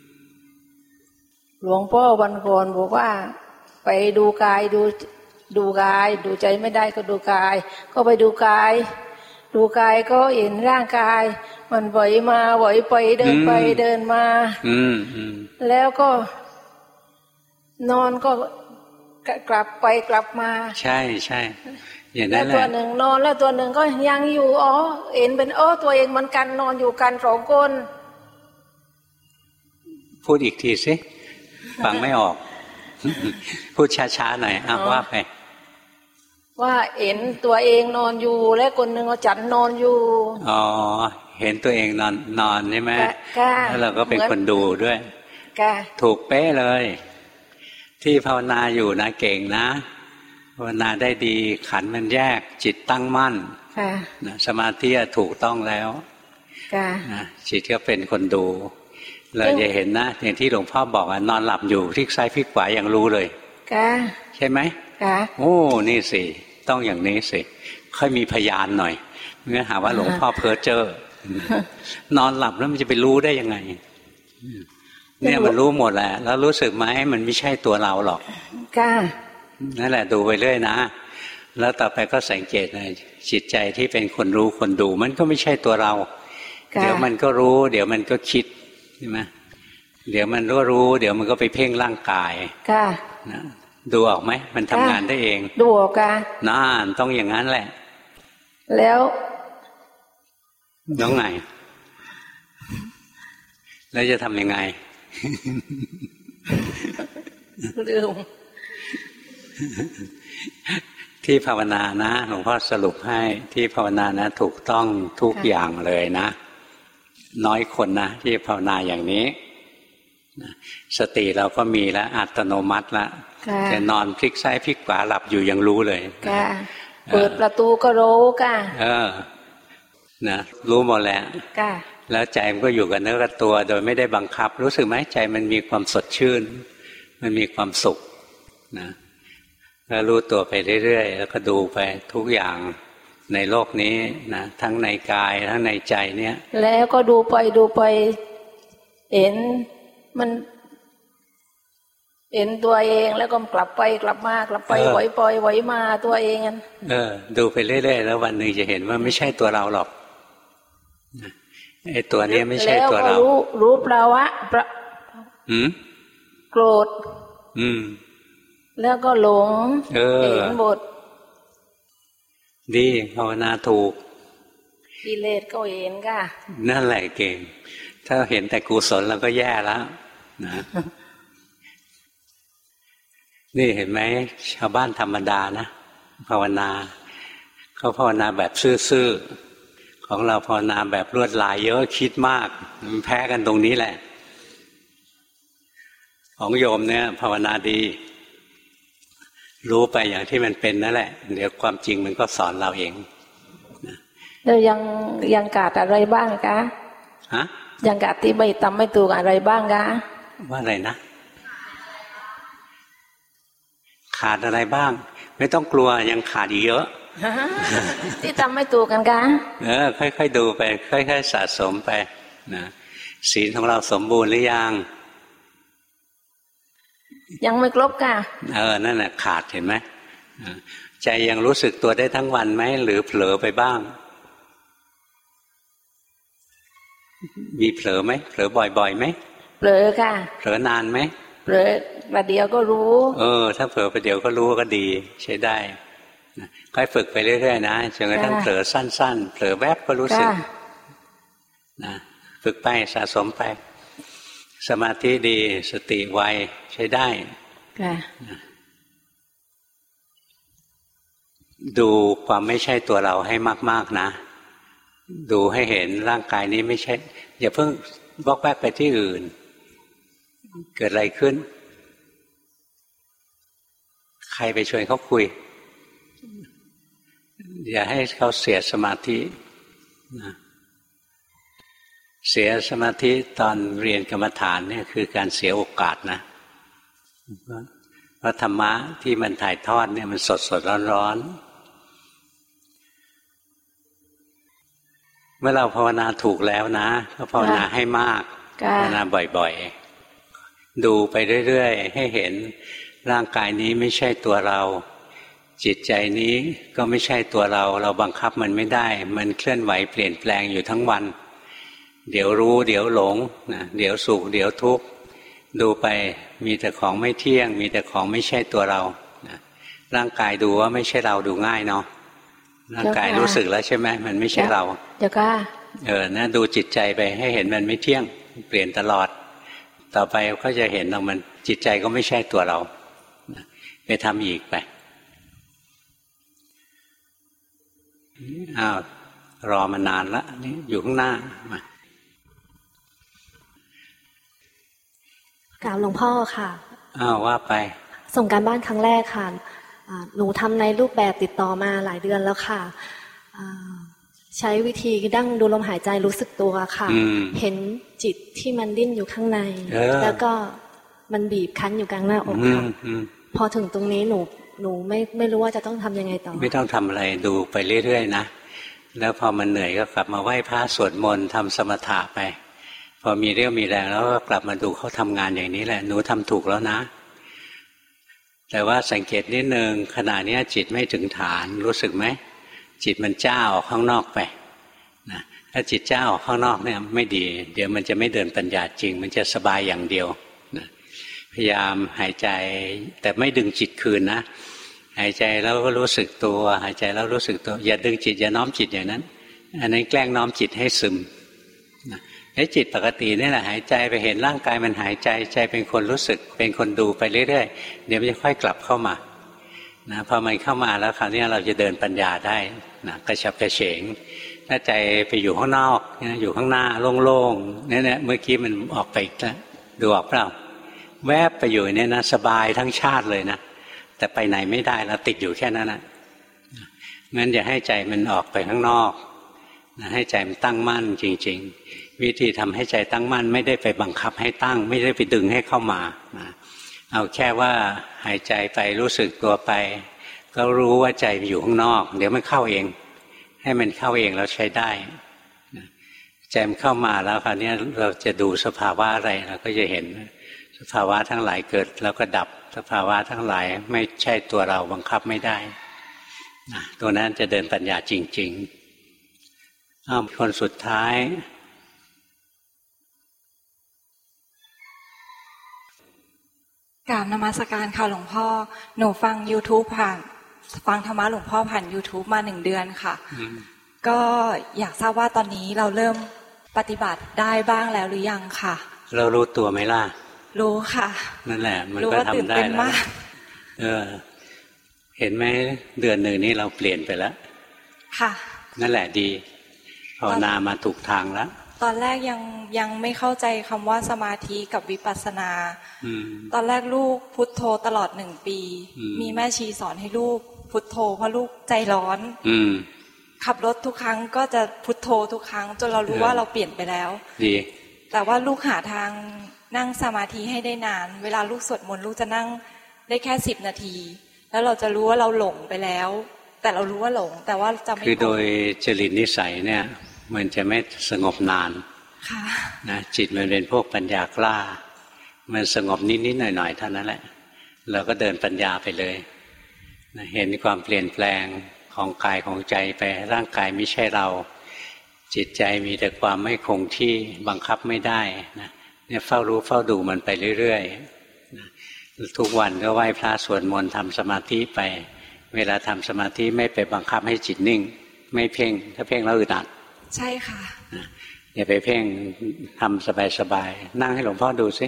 หลวงพ่อวันก่อนบอกว่าไปดูกายดูดูกายดูใจไม่ได้ก็ดูกายก็ไปดูกายดูกายก็เห็นร่างกายมันไหวมาไหวไปเดินไปเดินมาอืมอืมแล้วก็นอนก็กลับไปกลับมาใช่ใช่อย่างนั้นแหละแล้วตัวหนึ่งนอนแล้วตัวหนึ่งก็ยังอยู่อ๋อเห็นเป็นอ๋อตัวเองมันกันนอนอยู่กันสองคนพูดอีกทีสิฟังไม่ออกพูดช้าๆหน่อยอ้าวว่าไปว่าเห็นตัวเองนอนอยู่และคนหนึ่งก็จันนอนอยู่อ๋อเห็นตัวเองนอนนอนใช่ไหมแล้วเราก็เป็นคนดูด้วยถูกเป๊ะเลยที่ภาวนาอยู่นะเก่งนะภาวนาได้ดีขันมันแยกจิตตั้งมั่นนะสมาธิถูกต้องแล้วนะจิตก็เป็นคนดูเราจะเห็นนะอย่างที่หลวงพ่อบอกนอนหลับอยู่พลิกซ้ายพลิกขวายังรู้เลยใช่ไหมโอ้นี่สิต้องอย่างนี้สิค่อยมีพยานหน่อยเมื่อหาว่าหลวงพ่อเพ้อเจ้อนอนหลับแล้วมันจะไปรู้ได้ยังไงเนี่ยมันรู้หมดแหละแล้วรู้สึกไหมมันไม่ใช่ตัวเราหรอกนั่นแหละดูไปเรื่อยนะแล้วต่อไปก็สังเกตเลยจิตใจที่เป็นคนรู้คนดูมันก็ไม่ใช่ตัวเราเดี๋ยวมันก็รู้เดี๋ยวมันก็คิดใช่ไหมเดี๋ยวมันรู้รู้เดี๋ยวมันก็ไปเพ่งร่างกายนะดูออกไหมมันทำงานได้เองดูออกค่ะน่าต้องอย่างนั้นแหละแล้วน้องไงแล้วจะทำยังไงลืมที่ภาวนานะหลวงพ่อสรุปให้ที่ภาวนานะถูกต้องทุกอย่างเลยนะน้อยคนนะที่ภาวนาอย่างนี้สติเราก็มีแล้วอัตโนมัติละจะนอนพลิกซ้ายพลิกขวาหลับอยู่ยังรู้เลยเปิดประตูก็รู้ค่ะเออนะรู้หมดแล้วแล้วใจมันก็อยู่กับเนื้อกับตัวโดยไม่ได้บังคับรู้สึกไหมใจมันมีความสดชื่นมันมีความสุขนะแล้วรู้ตัวไปเรื่อยๆแล้วก็ดูไปทุกอย่างในโลกนี้นะทั้งในกายทั้งในใจเนี่ยแล้วก็ดูไปดูไปเห็นมันเห็นตัวเองแล้วก็กลับไปกลับมากลับไปไหวปล่อยไหวมาตัวเองเออดูไปเรื่อยๆแล้ววันหนึ่งจะเห็นว่าไม่ใช่ตัวเราหรอกไอ้ตัวนี้ไม่ใช่ตัวเรารู้รู้ภาวะประอืมโกรธอืมแล้วก็หลงเออเห็นหมดดีภาวนาถูกกิเลสก็เห็นค่ะนั่นแหละเก่งถ้าเห็นแต่กุศลเราก็แย่แล้วนะนี่เห็นไหมชาวบ้านธรรมดานะภาวนาเขาภาวนาแบบซื่อๆของเราภาวนาแบบลวดลายเยอะคิดมากมันแพ้กันตรงนี้แหละของโยมเนี่ยภาวนาดีรู้ไปอย่างที่มันเป็นนั่นแหละเดี๋ยวความจริงมันก็สอนเราเองแล้วยังยังขาดอะไรบ้างคะฮะยังขาดที่ไม่ทำไม่ถูกอะไรบ้างคะว่าอะไรนะขาดอะไรบ้างไม่ต้องกลัวยังขาดอีกเยอะที่ทำไม่ถูกกันคะเออค่อยๆดูไปค่อยๆสะสมไปนะศีลของเราสมบูรณ์หรือยังยังไม่ครบค่ะเออนั่นแหละขาดเห็นไหมใจยังรู้สึกตัวได้ทั้งวันไหมหรือเผลอไปบ้างมีเผลอไหมเผลอบ่อยๆไหมเผลอค่ะเผลอนานไหมเผลอประเดี๋ยวก็รู้เออถ้าเผลอประเดี๋ยวก็รู้ก็ดีใช้ได้ค่อยฝึกไปเรื่อยๆนะจนกระทั่งเผลอสั้นๆเผลอแวบก็รู้สึกนะฝึกไปสะสมไปสมาธิดีสติไวใช้ได้ดูความไม่ใช่ตัวเราให้มากๆนะดูให้เห็นร่างกายนี้ไม่ใช่อย่าเพิ่งบล็อกแวกไปที่อื่นเกิดอะไรขึ้นใครไปชวนเขาคุยอย่าให้เขาเสียสมาธินะเสียสมาธิตอนเรียนกรรมฐานเนี่ยคือการเสียโอกาสนะเพราะธรรมะที่มันถ่ายทอดเนี่ยมันสดสดร้อนร้อนเมื่อเราภาวนาถูกแล้วนะก็ภาวนาให้มากภาวนาบ่อยๆดูไปเรื่อยๆให้เห็นร่างกายนี้ไม่ใช่ตัวเราจิตใจนี้ก็ไม่ใช่ตัวเราเราบังคับมันไม่ได้มันเคลื่อนไหวเปลี่ยนแปลงอยู่ทั้งวันเดี๋ยวรู้เดี๋ยวหลงนะเดี๋ยวสุขเดี๋ยวทุกข์ดูไปมีแต่ของไม่เที่ยงมีแต่ของไม่ใช่ตัวเรานะร่างกายดูว่าไม่ใช่เราดูง่ายเนาะร่างกายรู้สึกแล้วใช่ไหมมันไม่ใช่เราเดี๋ยวก็เออนะดูจิตใจไปให้เห็นมันไม่เที่ยงเปลี่ยนตลอดต่อไปก็จะเห็นว่ามันจิตใจก็ไม่ใช่ตัวเราไปทำอีกไปอ้าวรอมานานละนี่อยู่ข้างหน้ามากราบหลวงพ่อค่ะอ้าวว่าไปส่งการบ้านครั้งแรกค่ะหนูทำในรูปแบบติดต่อมาหลายเดือนแล้วค่ะใช้วิธีดั้งดูลมหายใจรู้สึกตัวค่ะเห็นจิตที่มันดิ้นอยู่ข้างในแล้วก็มันบีบคั้นอยู่กลางหน้าอกค่ะพอถึงตรงนี้หนูหนูไม่ไม่รู้ว่าจะต้องทำยังไงต่อไม่ต้องทำอะไรดูไปเรื่อยๆนะแล้วพอมันเหนื่อยก็กลับมาไหว้พระสวดมนต์ทำสมถะไปพอมีเรี่ยวมีแรงแล้วก็กลับมาดูเขาทำงานอย่างนี้แหละหนูทำถูกแล้วนะแต่ว่าสังเกตนิดนึงขณะนี้จิตไม่ถึงฐานรู้สึกไหมจิตมันจ้าออกข้างนอกไปนะถ้าจิตจ้าออกข้างนอกเนี่ยไม่ดีเดี๋ยวมันจะไม่เดินปัญญาจริงมันจะสบายอย่างเดียวนะพยายามหายใจแต่ไม่ดึงจิตคืนนะหายใจแล้วก็รู้สึกตัวหายใจแล้วรู้สึกตัวอย่าดึงจิตอย่าน้อมจิตอย่างนั้นอันนั้นแกล้งน้อมจิตให้ซึมนะให้จิตปกตินี่แหละหายใจไปเห็นร่างกายมันหายใจใจเป็นคนรู้สึกเป็นคนดูไปเรื่อยๆเดี๋ยวมันจะค่อยกลับเข้ามานะพอมันเข้ามาแล้วคราวนี้เราจะเดินปัญญาได้นะกระฉับกระเฉงถ้าใจไปอยู่ข้างนอกนะอยู่ข้างหน้าโล่งๆเนี่ยเนี่ยเมื่อกี้มันออกไปอีกแล้วดูออกเปล่าแวบไปอยู่เนี่ยนะสบายทั้งชาติเลยนะแต่ไปไหนไม่ได้แล้วติดอยู่แค่นั้นนะงั้นอย่าให้ใจมันออกไปข้างนอกนะให้ใจมันตั้งมั่นจริงๆวิธีทำให้ใจตั้งมั่นไม่ได้ไปบังคับให้ตั้งไม่ได้ไปดึงให้เข้ามานะเอาแค่ว่าหายใจไปรู้สึกตัวไปก็รู้ว่าใจอยู่ข้างนอกเดี๋ยวมันเข้าเองให้มันเข้าเองเราใช้ได้ใจมันเข้ามาแล้วคราวนี้เราจะดูสภาวะอะไรเราก็จะเห็นสภาวะทั้งหลายเกิดแล้วก็ดับสภาวะทั้งหลายไม่ใช่ตัวเราบังคับไม่ได้นะตัวนั้นจะเดินปัญญาจริงๆอ้าวคนสุดท้ายกราบนมัสการค่ะหลวงพ่อหนูฟัง YouTube ผ่านฟังธรรมะหลวงพ่อผ่าน YouTube มาหนึ่งเดือนค่ะก็อยากทราบว่าตอนนี้เราเริ่มปฏิบัติได้บ้างแล้วหรือยังค่ะเรารู้ตัวไหมล่ะรู้ค่ะนั่นแหละมันก็ทำได้แล้วเออเห็นไหมเดือนหนึ่งนี้เราเปลี่ยนไปแล้วค่ะนั่นแหละดีภาวนามาถูกทางแล้วตอนแรกยังยังไม่เข้าใจคำว่าสมาธิกับวิปัสสนาตอนแรกลูกพุทโธตลอดหนึ่งปีมีแม่ชีสอนให้ลูกพุทโธเพราะลูกใจร้อนขับรถทุกครั้งก็จะพุทโธทุกครั้งจนเรารู้ว่าเราเปลี่ยนไปแล้วดีแต่ว่าลูกหาทางนั่งสมาธิให้ได้นานเวลาลูกสวดมนต์ลูกจะนั่งได้แค่สิบนาทีแล้วเราจะรู้ว่าเราหลงไปแล้วแต่เรารู้ว่าหลงแต่ว่าจะไม่คือโดยจริตนิสัยเนี่ยมันจะไม่สงบนานนะจิตมันเป็นพวกปัญญากล้ามันสงบนิดๆหน่อยๆเท่านั้นแหละเราก็เดินปัญญาไปเลยนะเห็นความเปลี่ยนแปลงของกายของใจไปร่างกายไม่ใช่เราจิตใจมีแต่ความไม่คงที่บังคับไม่ได้นะเนี่ยเฝ้ารู้เฝ้าดูมันไปเรื่อยๆนะทุกวันก็ไหว้พระสวดมนต์ทำสมาธิไปเวลาทำสมาธิไม่ไปบังคับให้จิตนิ่งไม่เพ่งถ้าเพ่งแล้วอึดอัดใช่ค่ะอย่าไปเพ่งทำสบายๆนั่งให้หลวงพ่อดูสิ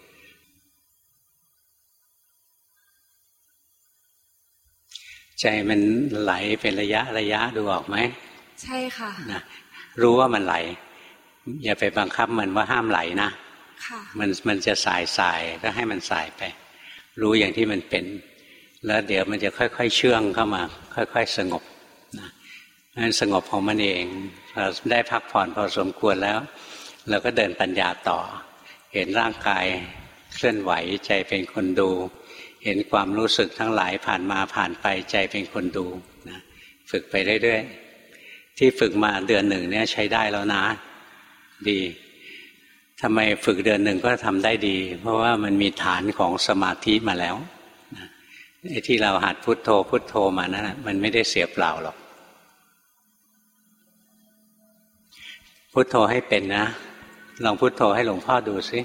ใจมันไหลเป็นระยะระยะดูออกไหมใช่ค่ะนะรู้ว่ามันไหลอย่าไปบังคับมันว่าห้ามไหลนะมันมันจะสายสายก็ให้มันสายไปรู้อย่างที่มันเป็นแล้วเดี๋ยวมันจะค่อยๆเชื่องเข้ามาค่อยๆสงบนะนั้นสงบของมันเองเราได้พักผ่อนพอสมควรแล้วเราก็เดินปัญญาต่อเห็นร่างกายเคลื่อนไหวใจเป็นคนดูเห็นความรู้สึกทั้งหลายผ่านมาผ่านไปใจเป็นคนดูนะฝึกไปเรื่อยๆที่ฝึกมาเดือนหนึ่งเนี่ยใช้ได้แล้วนะดีทำไมฝึกเดือนหนึ่งก็ทำได้ดีเพราะว่ามันมีฐานของสมาธิมาแล้วไอ้ที่เราหัดพุทโธพุทโธมานั้นนะมันไม่ได้เสียเปล่าหรอกพุทโธให้เป็นนะลองพุทโธให้หลวงพ่อดูสิ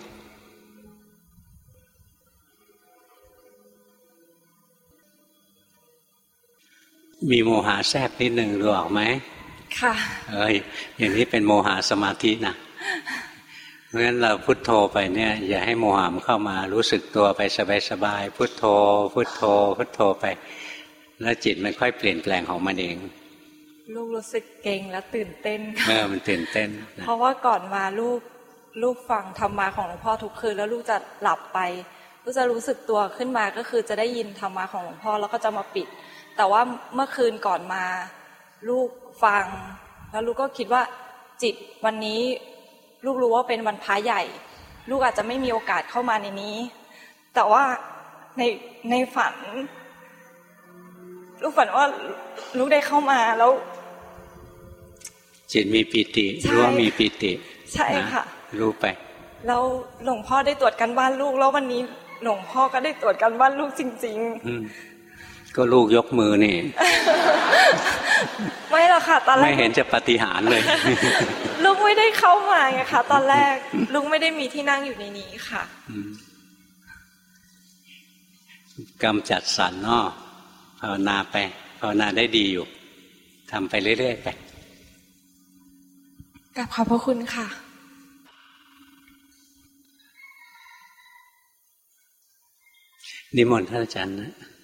มีโมหะแทรกนิดหนึ่งรู้ออกไหมค่ะเอ้ยอย่างนี้เป็นโมหะสมาธินะเพราะฉะนั้นเราพุทโธไปเนี่ยอย่าให้โมหะมันเข้ามารู้สึกตัวไปสบายๆพุทโธพุทโธพุทโธไปแล้วจิตมันค่อยเปลี่ยนแปลงของมันเองลูกรู้สึกเก่งและตื่นเต้นเออมันตื่นเต้นเพราะว่าก่อนมาลูกลูกฟังธรรมะของหลวงพ่อทุกคืนแล้วลูกจะหลับไปลูกจะรู้สึกตัวขึ้นมาก็คือจะได้ยินธรรมะของหลวงพ่อแล้วก็จะมาปิดแต่ว่าเมื่อคืนก่อนมาลูกฟังแล้วลูกก็คิดว่าจิตวันนี้ลูกรู้ว่าเป็นวันพระใหญ่ลูกอาจจะไม่มีโอกาสเข้ามาในนี้แต่ว่าในในฝันลูกฝันว่าลูกได้เข้ามาแล้วจิตมีปิติรู้ว่ามีปิติใช่ค่ะรู้ไปแล้วหลวงพ่อได้ตรวจการบ้านลูกแล้ววันนี้หลวงพ่อก็ได้ตรวจการบ้านลูกจริงๆก็ลูกยกมือนี่ไม่หรอกค่ะตอนแรกไม่เห็นจะปาฏิหาริย์เลยลูกไม่ได้เข้ามาไงคะตอนแรกลูกไม่ได้มีที่นั่งอยู่ในนี้ค่ะกำจัดสรรเนาะภาวนาไปภาวนาได้ดีอยู่ทำไปเรื่อยๆไปกราบขอบพระคุณค่ะนิมนต์ท่านอาจารย์นะ